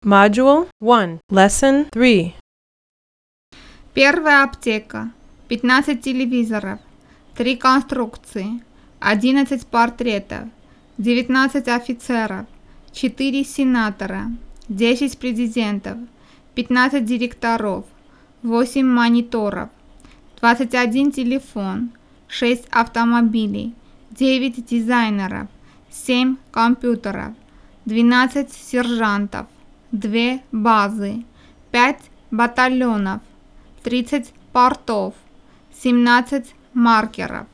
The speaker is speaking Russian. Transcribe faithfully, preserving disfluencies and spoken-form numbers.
Module one, Lesson three. Первая аптека. пятнадцать телевизоров. три конструкции. одиннадцать портретов. девятнадцать офицеров. четыре сенатора. десять президентов. пятнадцать директоров. восемь мониторов. двадцать один телефон. шесть автомобилей. девять дизайнеров. семь компьютеров. двенадцать сержантов. две базы. пять батальонов. тридцать портов. семнадцать маркеров.